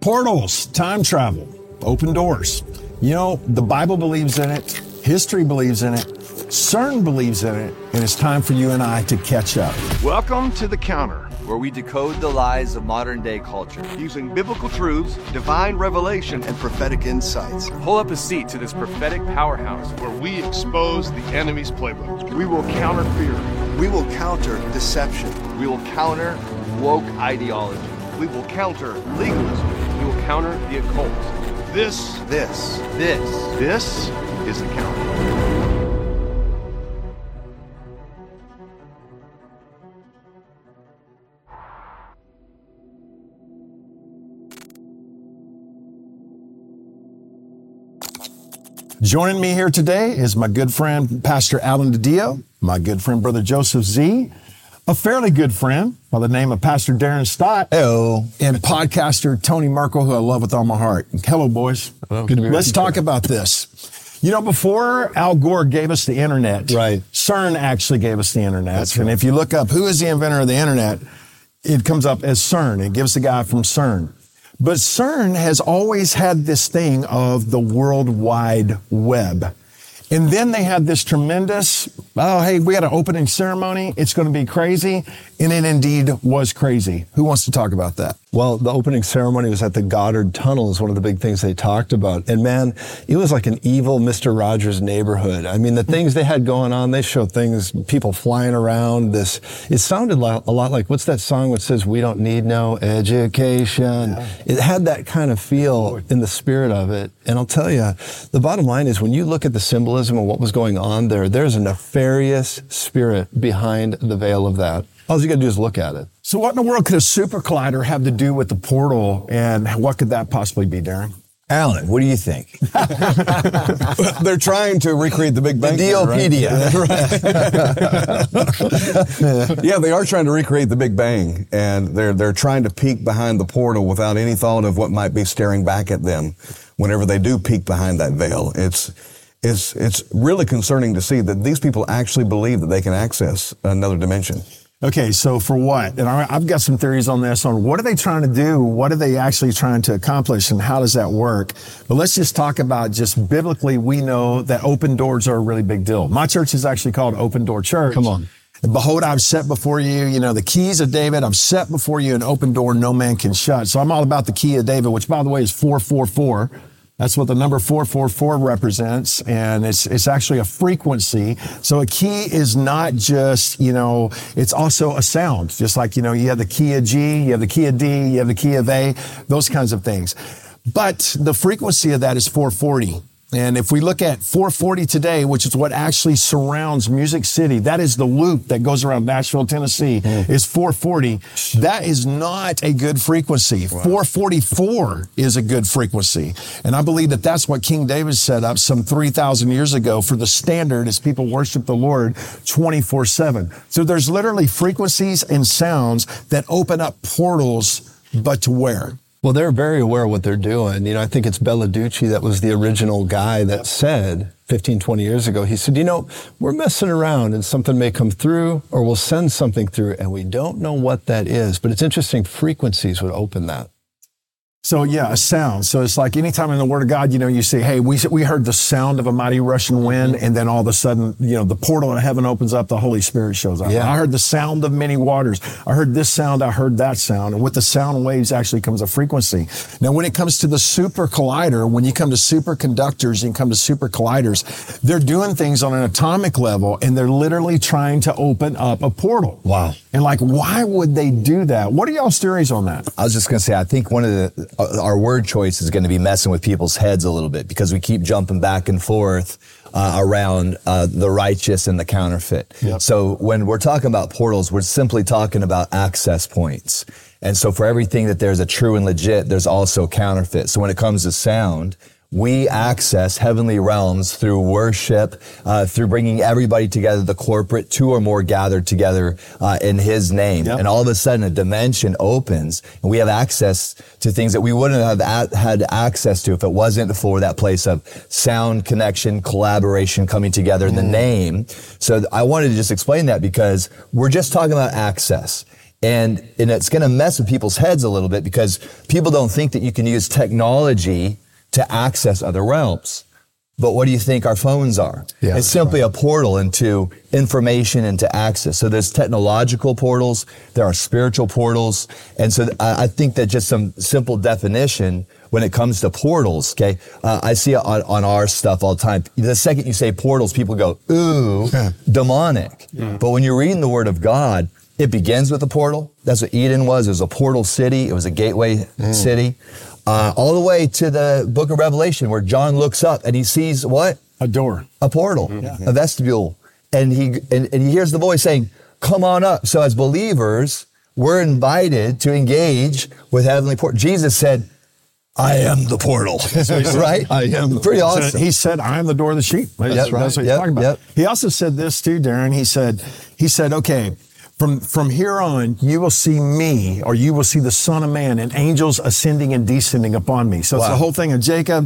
Portals, time travel, open doors. You know, the Bible believes in it, history believes in it, CERN believes in it, and it's time for you and I to catch up. Welcome to The Counter, where we decode the lies of modern-day culture. using biblical truths, divine revelation, and prophetic insights. Pull up a seat to this prophetic powerhouse where we expose the enemy's playbook. We will counter fear. We will counter deception. We will counter woke ideology. We will counter legalism. We will counter the occult. This This is The Counter. Joining me here today is my good friend, Pastor Alan DiDio, my good friend, Brother Joseph Z, a fairly good friend by the name of Pastor Darren Stott. Hello. And podcaster Tony Marco, who I love with all my heart. Hello, boys. Hello. Good to be with Let's you talk today. about this. You know, before Al Gore gave us the internet, Right. CERN actually gave us the internet. That's And right. if you look up who is the inventor of the internet, it comes up as CERN. It gives the guy from CERN. But CERN has always had this thing of the World Wide Web. And then they had this tremendous, hey, we had an opening ceremony. It's going to be crazy. And it indeed was crazy. Who wants to talk about that? Well, the opening ceremony was at the Goddard Tunnel is one of the big things they talked about. And man, it was like an evil Mr. Rogers neighborhood. I mean, the things they had going on, they showed things, people flying around. It sounded a lot like, what's that song which says, we don't need no education? Yeah. It had that kind of feel in the spirit of it. And I'll tell you, the bottom line is when you look at the symbolism of what was going on there, there's a nefarious spirit behind the veil of that. All you got to do is look at it. So what in the world could a super collider have to do with the portal, and what could that possibly be, Darren? Alan, what do you think? They're trying to recreate the Big Bang. The DLPedia. Right? Yeah, they are trying to recreate the Big Bang, and they're trying to peek behind the portal without any thought of what might be staring back at them whenever they do peek behind that veil. It's really concerning to see that these people actually believe that they can access another dimension. Okay, so for what? And I've got some theories on this, on what are they trying to do? What are they actually trying to accomplish, and how does that work? But let's just talk about, just biblically, we know that open doors are a really big deal. My church is actually called Open Door Church. Come on. Behold, I've set before you, the keys of David. I've set before you an open door no man can shut. So I'm all about the key of David, which, by the way, is 444. That's what the number 444 represents, and it's actually a frequency. So a key is not just, it's also a sound. Just like, you have the key of G, you have the key of D, you have the key of A, those kinds of things. But the frequency of that is 440. And if we look at 440 today, which is what actually surrounds Music City, that is the loop that goes around Nashville, Tennessee, is 440. That is not a good frequency. Wow. 444 is a good frequency. And I believe that that's what King David set up some 3,000 years ago for the standard as people worship the Lord 24/7. So there's literally frequencies and sounds that open up portals, but to where? Well, they're very aware of what they're doing. I think it's Belladucci that was the original guy that said 15, 20 years ago, he said, we're messing around and something may come through or we'll send something through and we don't know what that is. But it's interesting, frequencies would open that. So yeah, a sound. So it's like anytime in the Word of God, you say, hey, we heard the sound of a mighty rushing wind, and then all of a sudden, the portal in heaven opens up, the Holy Spirit shows up. Yeah. I heard the sound of many waters. I heard this sound, I heard that sound. And with the sound waves actually comes a frequency. Now, when it comes to the super collider, when you come to superconductors and come to super colliders, they're doing things on an atomic level, and they're literally trying to open up a portal. Wow. And why would they do that? What are y'all's theories on that? I was just going to say, I think one of our word choice is going to be messing with people's heads a little bit because we keep jumping back and forth around the righteous and the counterfeit. Yep. So when we're talking about portals, we're simply talking about access points. And so for everything that there's a true and legit, there's also counterfeit. So when it comes to sound, we access heavenly realms through worship, through bringing everybody together, the corporate, two or more gathered together in His name. Yep. And all of a sudden a dimension opens and we have access to things that we wouldn't have had access to if it wasn't for that place of sound connection, collaboration coming together in the name. So I wanted to just explain that because we're just talking about access. And it's going to mess with people's heads a little bit because people don't think that you can use technology to access other realms. But what do you think our phones are? Yeah, it's simply a portal into information, into access. So there's technological portals, there are spiritual portals. And so I think that just some simple definition when it comes to portals, okay? I see it on our stuff all the time. The second you say portals, people go, ooh, demonic. Yeah. But when you're reading the Word of God, it begins with a portal. That's what Eden was. It was a portal city. It was a gateway city. All the way to the book of Revelation where John looks up and he sees what? A door. A portal, a vestibule. And he hears the voice saying, come on up. So as believers, we're invited to engage with heavenly portal. Jesus said, I am the portal, right? I am. Pretty awesome. So he said, I am the door of the sheep. That's right. That's what he's talking about. He also said this too, Darren. He said, okay, from here on, you will see me, or you will see the Son of Man and angels ascending and descending upon me. So it's the whole thing of Jacob.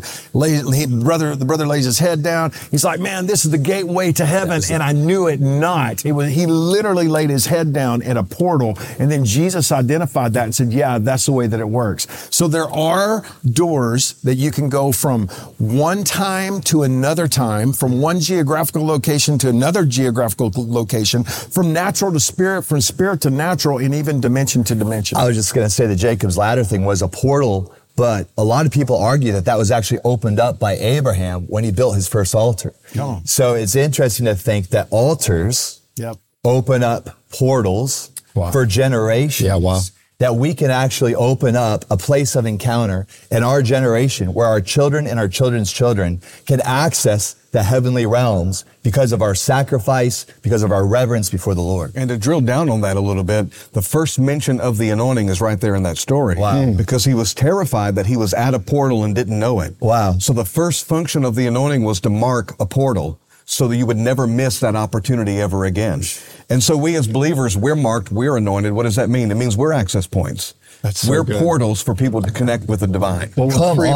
The brother lays his head down. He's like, man, this is the gateway to heaven. And I knew it not. He literally laid his head down at a portal. And then Jesus identified that and said, yeah, that's the way that it works. So there are doors that you can go from one time to another time, from one geographical location to another geographical location, from natural to spirit, from spirit to natural, and even dimension to dimension. I was just going to say the Jacob's ladder thing was a portal, but a lot of people argue that was actually opened up by Abraham when he built his first altar. Oh. So it's interesting to think that altars open up portals for generations. Yeah, wow. That we can actually open up a place of encounter in our generation where our children and our children's children can access the heavenly realms because of our sacrifice, because of our reverence before the Lord. And to drill down on that a little bit, the first mention of the anointing is right there in that story. Wow. Because he was terrified that he was at a portal and didn't know it. Wow. So the first function of the anointing was to mark a portal so that you would never miss that opportunity ever again. And so we as believers, we're marked, we're anointed. What does that mean? It means we're access points. We're portals for people to connect with the divine. Well,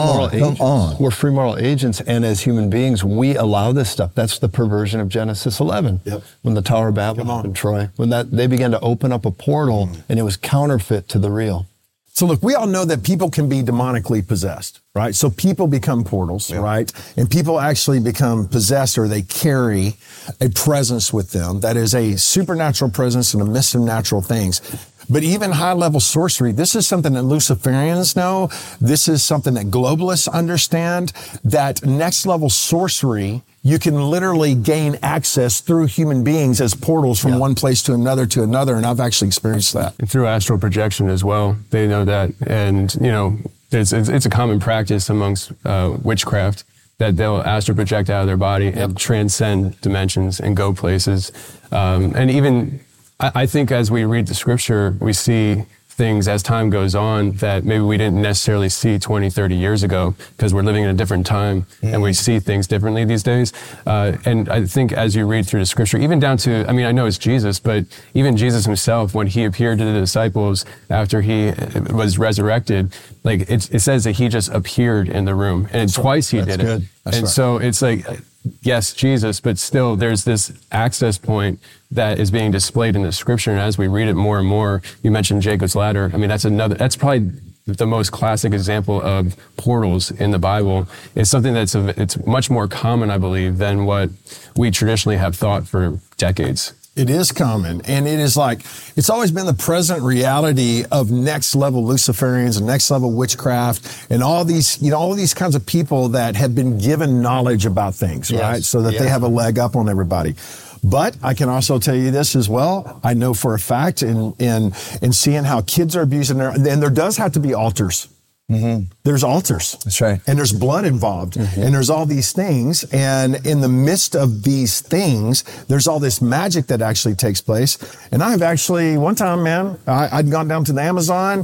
we're free moral agents, and as human beings, we allow this stuff. That's the perversion of Genesis 11. Yep. When the Tower of Babel and Troy, when they began to open up a portal, and it was counterfeit to the real. So look, we all know that people can be demonically possessed, right? So people become portals, right? And people actually become possessed, or they carry a presence with them that is a supernatural presence in the midst of natural things. But even high-level sorcery, this is something that Luciferians know. This is something that globalists understand, that next-level sorcery, you can literally gain access through human beings as portals from one place to another, and I've actually experienced that. And through astral projection as well, they know that. And, it's a common practice amongst witchcraft that they'll astral project out of their body and transcend dimensions and go places. And even... I think as we read the scripture, we see things as time goes on that maybe we didn't necessarily see 20, 30 years ago because we're living in a different time and we see things differently these days. And I think as you read through the scripture, even down to, I know it's Jesus, but even Jesus himself, when he appeared to the disciples after he was resurrected, like it says that he just appeared in the room, and twice he did it. And so it's like, yes, Jesus, but still there's this access point that is being displayed in the scripture. And as we read it more and more, you mentioned Jacob's ladder. That's probably the most classic example of portals in the Bible. It's something it's much more common, I believe, than what we traditionally have thought for decades. It is common, and it is like, it's always been the present reality of next level Luciferians and next level witchcraft and all these kinds of people that have been given knowledge about things, right? So that they have a leg up on everybody. But I can also tell you this as well. I know for a fact in seeing how kids are abusing and there does have to be altars. Mm-hmm. There's altars. That's right. And there's blood involved. Mm-hmm. And there's all these things. And in the midst of these things, there's all this magic that actually takes place. And I've actually, one time, man, I'd gone down to the Amazon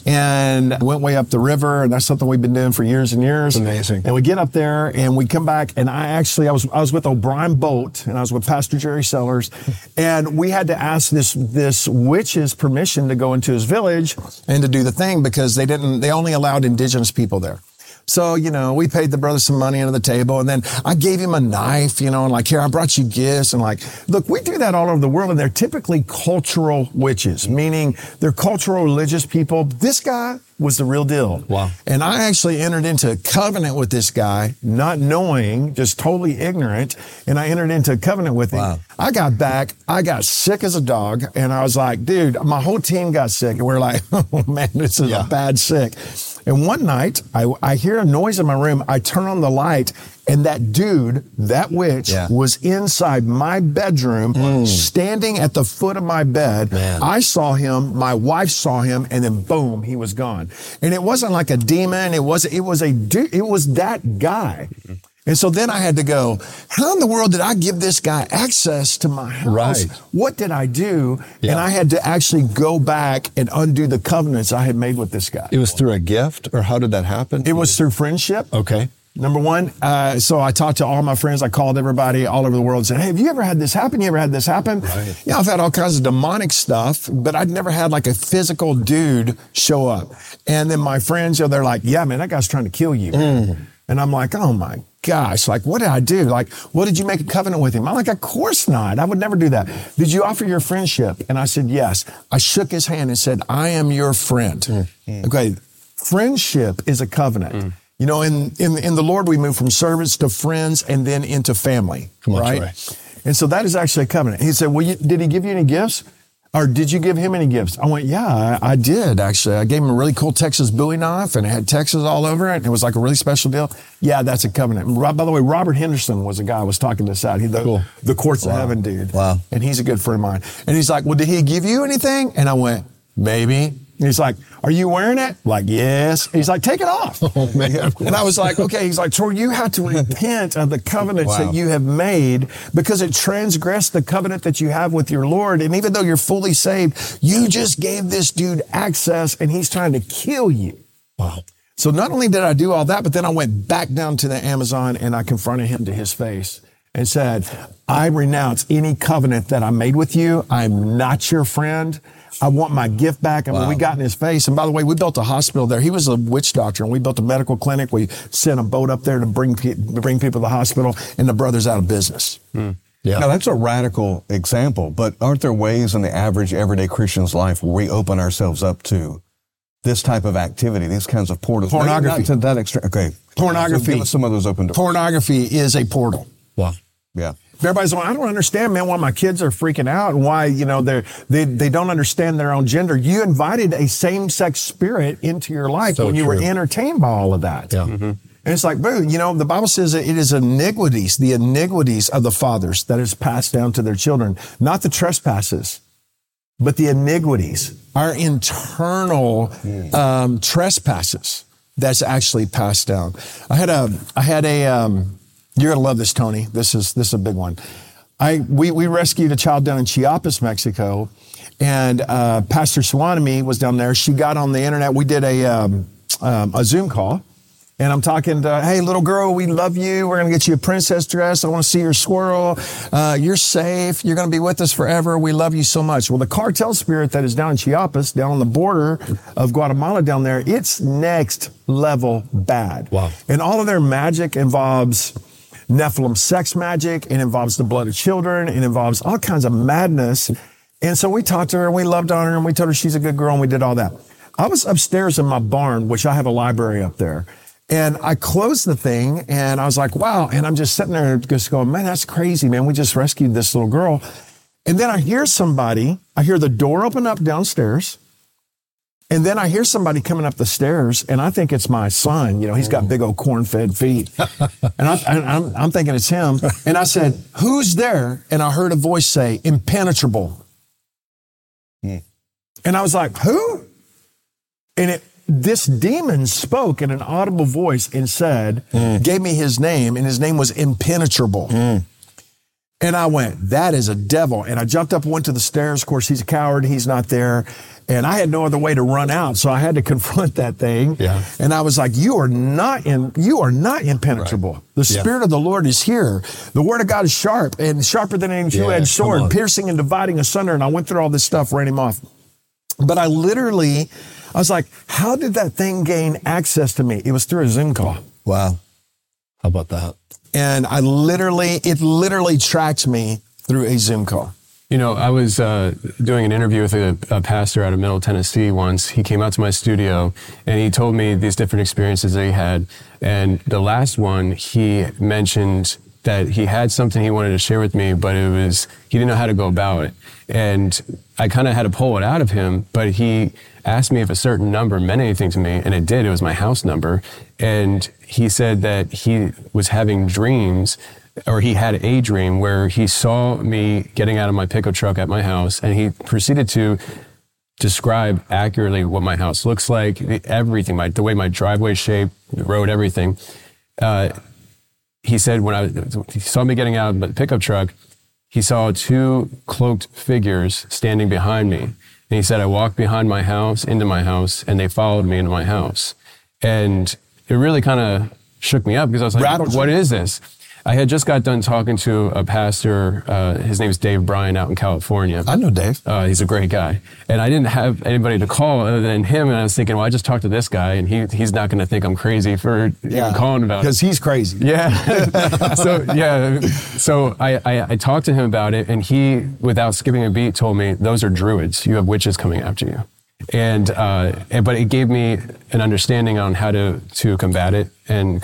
and went way up the river. And that's something we've been doing for years and years. Amazing. And we get up there and we come back. And I was with O'Brien Boat and I was with Pastor Jerry Sellers. And we had to ask this witch's permission to go into his village and to do the thing because they only allowed indigenous people there. So, we paid the brother some money under the table, and then I gave him a knife, and like, here, I brought you gifts, and like, look, we do that all over the world, and they're typically cultural witches, meaning they're cultural religious people. This guy was the real deal. Wow. And I actually entered into a covenant with this guy, not knowing, just totally ignorant, and I entered into a covenant with him. Wow. I got back, I got sick as a dog, and I was like, dude, my whole team got sick, and we're like, oh man, this is a bad sick. And one night, I hear a noise in my room. I turn on the light, and that dude, that witch, was inside my bedroom, standing at the foot of my bed. Man. I saw him, my wife saw him, and then boom, he was gone. And it wasn't like a demon. It was a dude. It was that guy. And so then I had to go, how in the world did I give this guy access to my house? Right. What did I do? And I had to actually go back and undo the covenants I had made with this guy. It was through a gift, or how did that happen? It was through friendship. Okay. Number one, so I talked to all my friends. I called everybody all over the world and said, hey, have you ever had this happen? You ever had this happen? Right. I've had all kinds of demonic stuff, but I'd never had like a physical dude show up. And then my friends, they're like, yeah, man, that guy's trying to kill you. And I'm like, oh my gosh, like, what did I do? Like, what did you make a covenant with him? I'm like, of course not. I would never do that. Did you offer your friendship? And I said, yes. I shook his hand and said, I am your friend. Okay. Friendship is a covenant. In the Lord, we move from servants to friends and then into family, right? And so that is actually a covenant. He said, well, did he give you any gifts? Or did you give him any gifts? I went, yeah, I did, actually. I gave him a really cool Texas Bowie knife, and it had Texas all over it. And it was like a really special deal. Yeah, that's a covenant. By the way, Robert Henderson was a guy I was talking this out. He's the Courts of Heaven dude. Wow. And he's a good friend of mine. And he's like, well, did he give you anything? And I went, maybe. And he's like, are you wearing it? Like, yes. He's like, take it off. Oh, man. And I was like, okay. He's like, Troy, you have to repent of the covenants that you have made because it transgressed the covenant that you have with your Lord. And even though you're fully saved, you just gave this dude access and he's trying to kill you. Wow. So not only did I do all that, but then I went back down to the Amazon and I confronted him to his face and said, I renounce any covenant that I made with you. I'm not your friend. I want my gift back. And when we got in his face, and by the way, we built a hospital there. He was a witch doctor, and we built a medical clinic. We sent a boat up there to bring people to the hospital, and the brother's out of business. Yeah. Now, that's a radical example, but aren't there ways in the average, everyday Christian's life where we open ourselves up to this type of activity, these kinds of portals? Pornography. Not to that extent. Okay. Pornography. So give us some of those open doors. Pornography is a portal. Wow. Yeah. Everybody's like, I don't understand, man, why my kids are freaking out and why, they don't understand their own gender. You invited a same-sex spirit into your life when you were entertained by all of that. Yeah. And it's like, boo, the Bible says that it is the iniquities of the fathers that is passed down to their children, not the trespasses, but the iniquities, our internal trespasses that's actually passed down. I had a you're going to love this, Tony. This is a big one. We rescued a child down in Chiapas, Mexico, and Pastor Swanamy was down there. She got on the internet. We did a Zoom call, and I'm talking to, hey, little girl, we love you. We're going to get you a princess dress. I want to see your squirrel. You're safe. You're going to be with us forever. We love you so much. Well, the cartel spirit that is down in Chiapas, down on the border of Guatemala down there, it's next level bad. Wow. And all of their magic involves Nephilim sex magic. It involves the blood of children. It involves all kinds of madness. And so we talked to her and we loved on her and we told her she's a good girl and we did all that. I was upstairs in my barn, which I have a library up there. And I closed the thing and I was like, wow. And I'm just sitting there just going, man, that's crazy, man. We just rescued this little girl. And then I hear the door open up downstairs. And then I hear somebody coming up the stairs, and I think it's my son. He's got big old corn-fed feet. And I'm thinking it's him. And I said, who's there? And I heard a voice say, impenetrable. And I was like, who? And this demon spoke in an audible voice and said, gave me his name, and his name was Impenetrable. And I went, that is a devil. And I jumped up and went to the stairs. Of course, he's a coward. He's not there. And I had no other way to run out. So I had to confront that thing. Yeah. And I was like, you are not impenetrable. Right. The Spirit of the Lord is here. The Word of God is sharp and sharper than any two-edged sword, piercing and dividing asunder. And I went through all this stuff, ran him off. But I literally I was like, how did that thing gain access to me? It was through a Zoom call. Wow. How about that? And it literally tracked me through a Zoom call. You know, I was doing an interview with a pastor out of Middle Tennessee once. He came out to my studio and he told me these different experiences that he had. And the last one, he mentioned that he had something he wanted to share with me, but he didn't know how to go about it. And I kind of had to pull it out of him, but he asked me if a certain number meant anything to me, and it did. It was my house number. And he said that he was having dreams, or he had a dream where he saw me getting out of my pickup truck at my house, and he proceeded to describe accurately what my house looks like, everything, the way my driveway shaped, the road, everything. He said when he saw me getting out of the pickup truck, he saw 2 cloaked figures standing behind me. And he said, I walked behind my house, into my house, and they followed me into my house. And it really kind of shook me up because I was like, what is this? I had just got done talking to a pastor. His name is Dave Bryan out in California. I know Dave. He's a great guy. And I didn't have anybody to call other than him. And I was thinking, well, I just talked to this guy and he's not going to think I'm crazy for even calling about it. Because he's crazy. Yeah. So I talked to him about it, and he, without skipping a beat, told me, those are druids. You have witches coming after you. But it gave me an understanding on how to combat it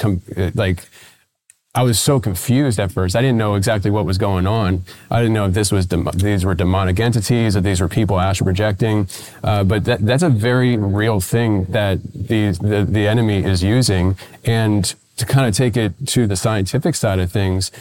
I was so confused at first. I didn't know exactly what was going on. I didn't know if these were demonic entities, or these were people astral projecting. But that's a very real thing that the enemy is using. And to kind of take it to the scientific side of things,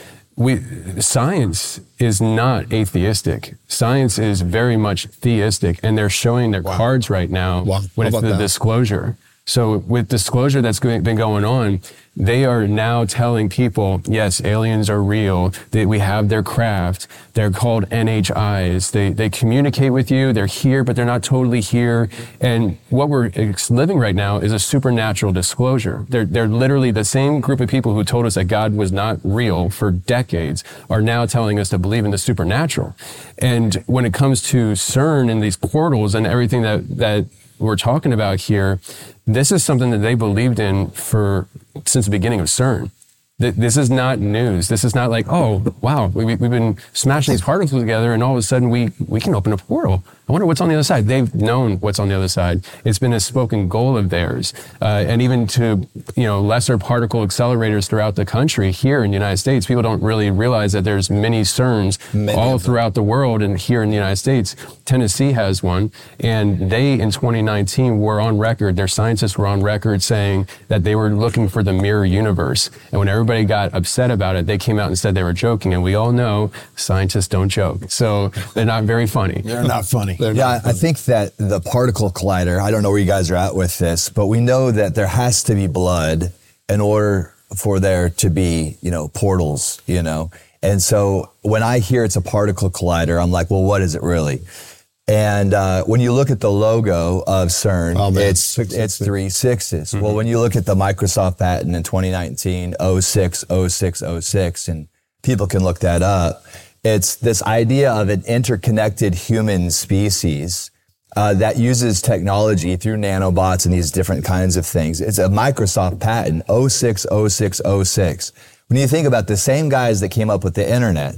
science is not atheistic. Science is very much theistic, and they're showing their cards right now with the disclosure. So with disclosure that's been going on, they are now telling people, yes, aliens are real, that we have their craft. They're called NHIs. They communicate with you. They're here, but they're not totally here. And what we're living right now is a supernatural disclosure. They're literally the same group of people who told us that God was not real for decades are now telling us to believe in the supernatural. And when it comes to CERN and these portals and everything that we're talking about here, this is something that they believed in since the beginning of CERN. This is not news. This is not like, oh, wow, we've been smashing these particles together and all of a sudden we can open a portal. I wonder what's on the other side. They've known what's on the other side. It's been a spoken goal of theirs. And even to, lesser particle accelerators throughout the country here in the United States, people don't really realize that there's many CERNs all throughout the world, and here in the United States, Tennessee has one. And they, in 2019, were on record, their scientists were on record saying that they were looking for the mirror universe. And when everybody got upset about it, they came out and said they were joking. And we all know scientists don't joke. So they're not very funny. They're not funny. I think that the particle collider, I don't know where you guys are at with this, but we know that there has to be blood in order for there to be, portals, And so when I hear it's a particle collider, I'm like, well, what is it really? And when you look at the logo of CERN, it's 3 6s. Mm-hmm. Well, when you look at the Microsoft patent in 2019, 060606, and people can look that up, it's this idea of an interconnected human species that uses technology through nanobots and these different kinds of things. It's a Microsoft patent, 060606. When you think about the same guys that came up with the internet,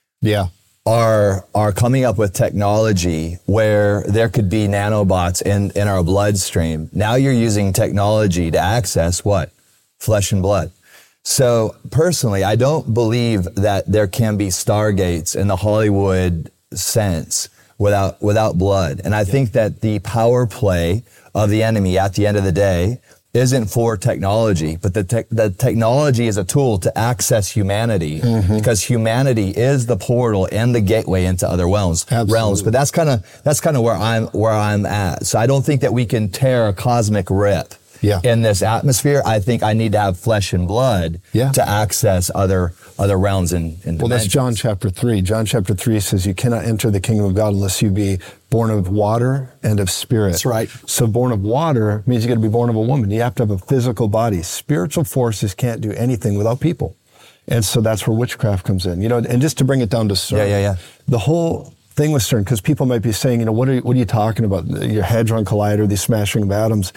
are coming up with technology where there could be nanobots in our bloodstream. Now you're using technology to access what? Flesh and blood. So personally, I don't believe that there can be stargates in the Hollywood sense without blood. And I think that the power play of the enemy at the end of the day isn't for technology, but the technology is a tool to access humanity, because humanity is the portal and the gateway into other realms. But that's kind of where I'm at. So I don't think that we can tear a cosmic rip in this atmosphere. I think I need to have flesh and blood to access other realms and dimensions. Well, that's John chapter 3. John chapter 3 says you cannot enter the kingdom of God unless you be born of water and of spirit. That's right. So born of water means you got to be born of a woman. You have to have a physical body. Spiritual forces can't do anything without people. And so that's where witchcraft comes in. And just to bring it down to CERN, the whole thing with CERN, because people might be saying, what are you talking about? Your Hadron Collider, these smashing of atoms.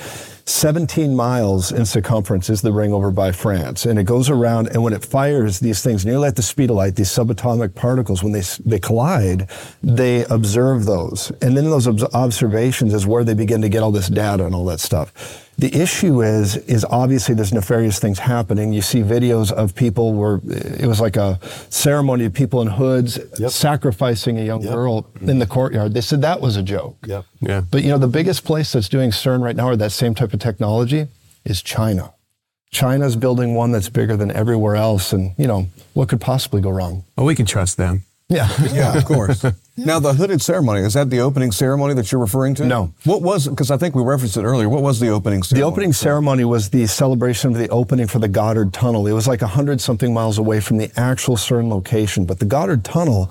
17 miles in circumference is the ring over by France. And it goes around, and when it fires these things nearly at the speed of light, these subatomic particles, when they collide, they observe those. And then those observations is where they begin to get all this data and all that stuff. The issue is obviously there's nefarious things happening. You see videos of people where it was like a ceremony of people in hoods sacrificing a young girl in the courtyard. They said that was a joke. Yep. Yeah. But the biggest place that's doing CERN right now, or that same type of technology, is China. China's building one that's bigger than everywhere else, and what could possibly go wrong? Well, we can trust them. Yeah. Yeah, of course. Now, the hooded ceremony, is that the opening ceremony that you're referring to? No. What was, because I think we referenced it earlier, what was the opening ceremony? The opening ceremony was the celebration of the opening for the Goddard Tunnel. It was like 100-something miles away from the actual CERN location. But the Goddard Tunnel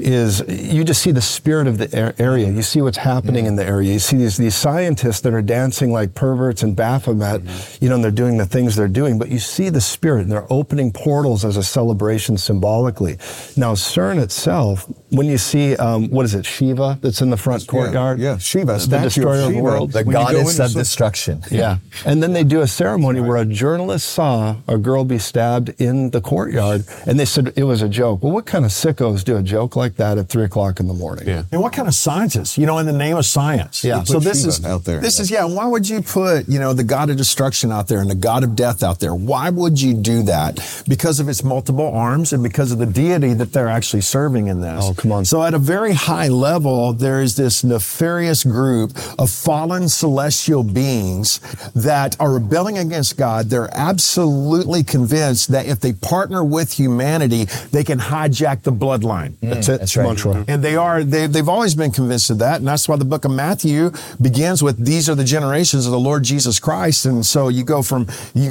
you just see the spirit of the area. You see what's happening in the area. You see these scientists that are dancing like perverts in Baphomet, and they're doing the things they're doing. But you see the spirit, and they're opening portals as a celebration symbolically. Now, CERN itself, when you see, what is it, Shiva that's in the front courtyard? Yeah, Shiva, the destroyer of the world. The goddess of destruction. Yeah. And then they do a ceremony where a journalist saw a girl be stabbed in the courtyard, and they said it was a joke. Well, what kind of sickos do a joke like that at 3 o'clock in the morning? Yeah. And what kind of scientists, in the name of science? Yeah. So this Shiva is out there. Why would you put, the God of destruction out there and the God of death out there? Why would you do that? Because of its multiple arms and because of the deity that they're actually serving in this. Oh, come on. So at a very high level, there is this nefarious group of fallen celestial beings that are rebelling against God. They're absolutely convinced that if they partner with humanity, they can hijack the bloodline. That's it. That's right. Mantra. And they've always been convinced of that. And that's why the book of Matthew begins with, these are the generations of the Lord Jesus Christ. And so you go from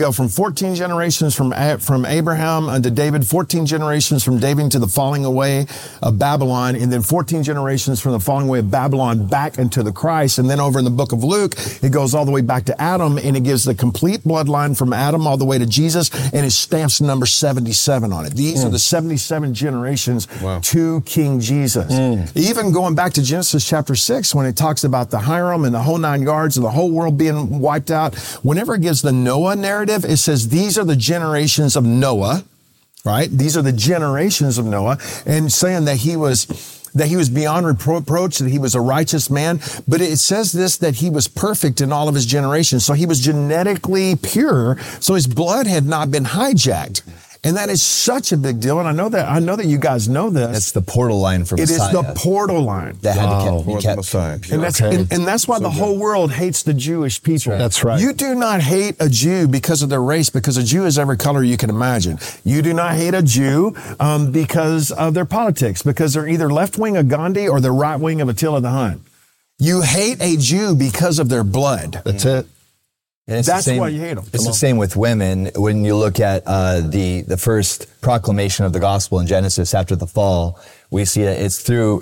14 generations from Abraham unto David, 14 generations from David to the falling away of Babylon, and then 14 generations from the falling away of Babylon back into the Christ. And then over in the book of Luke, it goes all the way back to Adam, and it gives the complete bloodline from Adam all the way to Jesus, and it stamps number 77 on it. These are the 77 generations to King Jesus. Even going back to Genesis chapter 6, when it talks about the Hiram and the whole 9 yards and the whole world being wiped out, whenever it gives the Noah narrative, it says these are the generations of Noah, right? These are the generations of Noah, and saying that he was beyond reproach, that he was a righteous man. But it says this, that he was perfect in all of his generations. So he was genetically pure. So his blood had not been hijacked. And that is such a big deal. And I know that you guys know this. It's the portal line for Messiah. It is the portal line. That had to be kept Messiah. And that's why the whole world hates the Jewish people. That's right. You do not hate a Jew because of their race, because a Jew is every color you can imagine. You do not hate a Jew because of their politics, because they're either left wing of Gandhi or they're right wing of Attila the Hun. You hate a Jew because of their blood. That's it. And it's That's the same, why you hate them. It's the same with women. When you look at the first proclamation of the gospel in Genesis after the fall, we see that it's through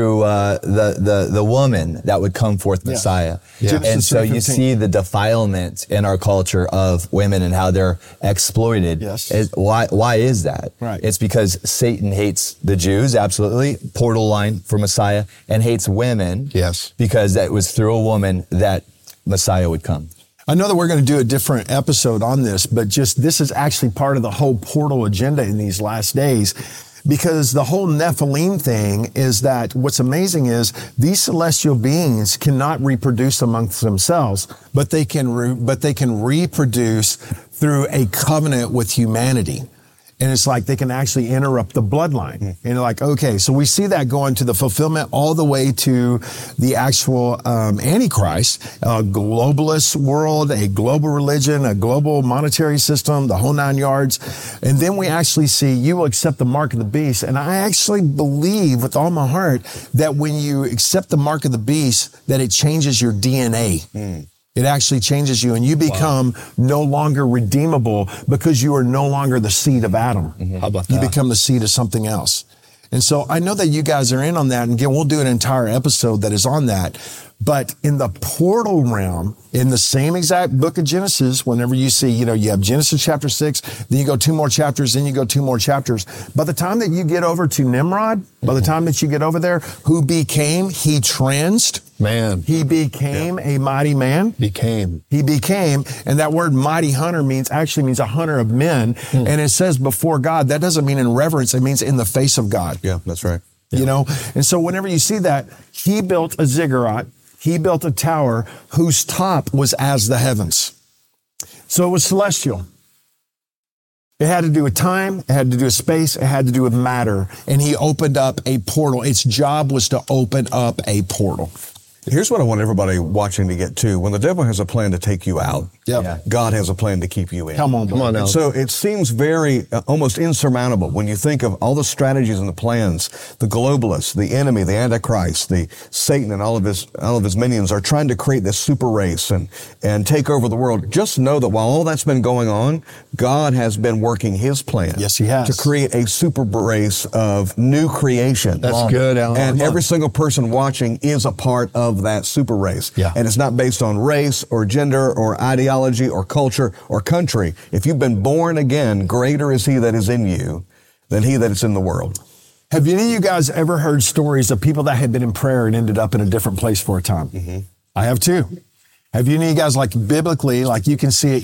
the woman that would come forth Messiah. Yeah. And so you see the defilement in our culture of women and how they're exploited. Yes. Why is that? Right. It's because Satan hates the Jews, absolutely, portal line for Messiah, and hates women. Yes. Because that was through a woman that Messiah would come. I know that we're going to do a different episode on this, but this is actually part of the whole portal agenda in these last days, because the whole Nephilim thing is that what's amazing is these celestial beings cannot reproduce amongst themselves, but they can reproduce through a covenant with humanity. And it's like they can actually interrupt the bloodline. And you're like, okay, so we see that going to the fulfillment all the way to the actual Antichrist, a globalist world, a global religion, a global monetary system, the whole 9 yards. And then we actually see you will accept the mark of the beast. And I actually believe with all my heart that when you accept the mark of the beast, that it changes your DNA. It actually changes you, and you become no longer redeemable because you are no longer the seed of Adam. How about that? You become the seed of something else. And so I know that you guys are in on that, and again, we'll do an entire episode that is on that. But in the portal realm, in the same exact book of Genesis, whenever you see, you have Genesis chapter 6, then you go 2 more chapters, then you go 2 more chapters. By the time that you get over to Nimrod, by the time that you get over there, he became a mighty man. He became, and that word mighty hunter actually means a hunter of men. And it says before God. That doesn't mean in reverence, it means in the face of God. Yeah, that's right. And so whenever you see that, he built a ziggurat. He built a tower whose top was as the heavens. So it was celestial. It had to do with time. It had to do with space. It had to do with matter. And he opened up a portal. Its job was to open up a portal. Here's what I want everybody watching to get to. When the devil has a plan to take you out, God has a plan to keep you in. Come on now. So it seems very, almost insurmountable when you think of all the strategies and the plans. The globalists, the enemy, the Antichrist, the Satan and all of his minions are trying to create this super race and take over the world. Just know that while all that's been going on, God has been working his plan. Yes, he has. To create a super race of new creation. That's good, Alan. And every single person watching is a part of that super race. Yeah. And it's not based on race or gender or ideology or culture or country. If you've been born again, greater is he that is in you than he that is in the world. Have any of you guys ever heard stories of people that had been in prayer and ended up in a different place for a time? Mm-hmm. I have too. Have you any of you guys, like biblically, like you can see it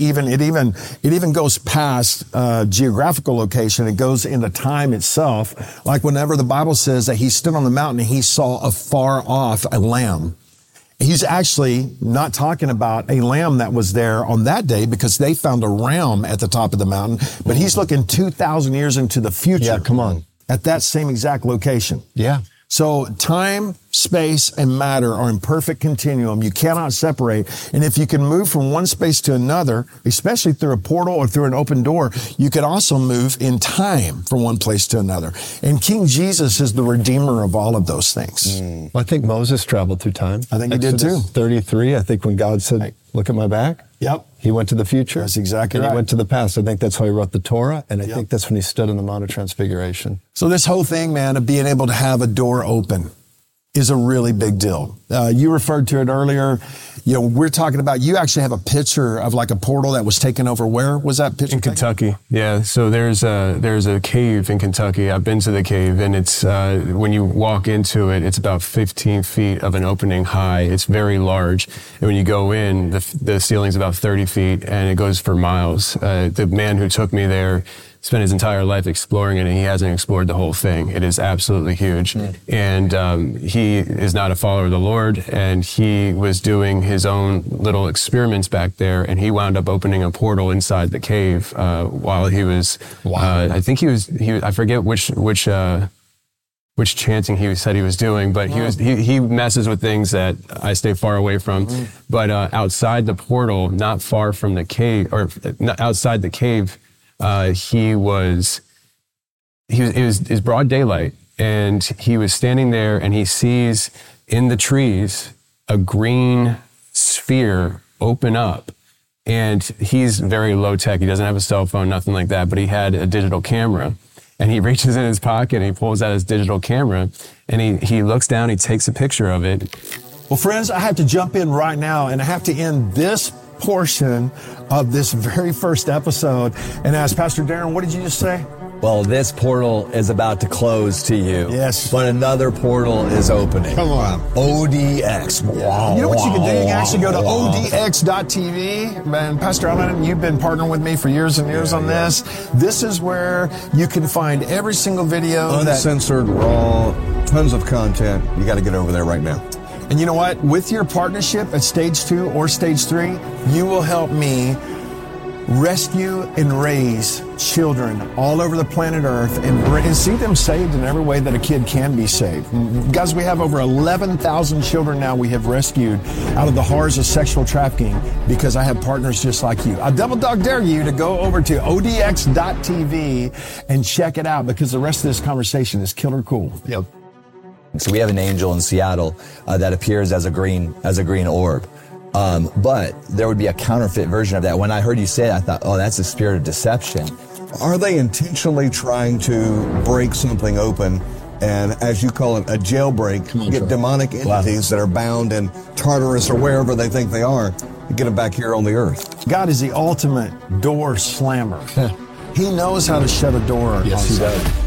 even goes past geographical location. It goes into time itself. Like whenever the Bible says that he stood on the mountain and he saw afar off a lamb. He's actually not talking about a lamb that was there on that day because they found a ram at the top of the mountain, but he's looking 2,000 years into the future. Yeah, come on. At that same exact location. Yeah. So time, space, and matter are in perfect continuum. You cannot separate. And if you can move from one space to another, especially through a portal or through an open door, you can also move in time from one place to another. And King Jesus is the redeemer of all of those things. Well, I think Moses traveled through time. I think he did too. 33, I think when God said, look at my back. Yep. He went to the future. That's exactly right. He went to the past. I think that's how he wrote the Torah. And I think that's when he stood on the Mount of Transfiguration. So this whole thing, man, of being able to have a door open is a really big deal. You referred to it earlier. We're talking about, you actually have a picture of like a portal that was taken over. Where was that picture? In Kentucky. Yeah. So there's a cave in Kentucky. I've been to the cave, and it's, when you walk into it, it's about 15 feet of an opening high. It's very large. And when you go in, the ceiling's about 30 feet and it goes for miles. The man who took me there spent his entire life exploring it, and he hasn't explored the whole thing. It is absolutely huge. And he is not a follower of the Lord, and he was doing his own little experiments back there, and he wound up opening a portal inside the cave while he was, I think he was, I forget which chanting he said he was doing, but he messes with things that I stay far away from. But outside the portal, not far from the cave, or outside the cave, it was broad daylight, and he was standing there, and he sees in the trees a green sphere open up. And he's very low tech. He doesn't have a cell phone, nothing like that, but he had a digital camera. And he reaches in his pocket and he pulls out his digital camera, and he looks down, he takes a picture of it. Well, friends, I have to jump in right now, and I have to end this portion of this very first episode and ask Pastor Darren, what did you just say? Well, this portal is about to close to you. Yes. But another portal is opening. Come on. ODX. You know what you can do? You can actually go to odx.tv. Man, Pastor Allen, you've been partnering with me for years and years on this. This is where you can find every single video. Uncensored, raw, tons of content. You got to get over there right now. And you know what? With your partnership at Stage 2 or Stage 3, you will help me rescue and raise children all over the planet Earth and see them saved in every way that a kid can be saved. Guys, we have over 11,000 children now we have rescued out of the horrors of sexual trafficking because I have partners just like you. I double dog dare you to go over to odx.tv and check it out, because the rest of this conversation is killer cool. Yep. So we have an angel in Seattle that appears as a green orb. But there would be a counterfeit version of that. When I heard you say it, I thought, oh, that's the spirit of deception. Are they intentionally trying to break something open and, as you call it, a jailbreak, get demonic entities that are bound in Tartarus or wherever they think they are, and get them back here on the earth. God is the ultimate door slammer. He knows how to shut a door. Yes, he does.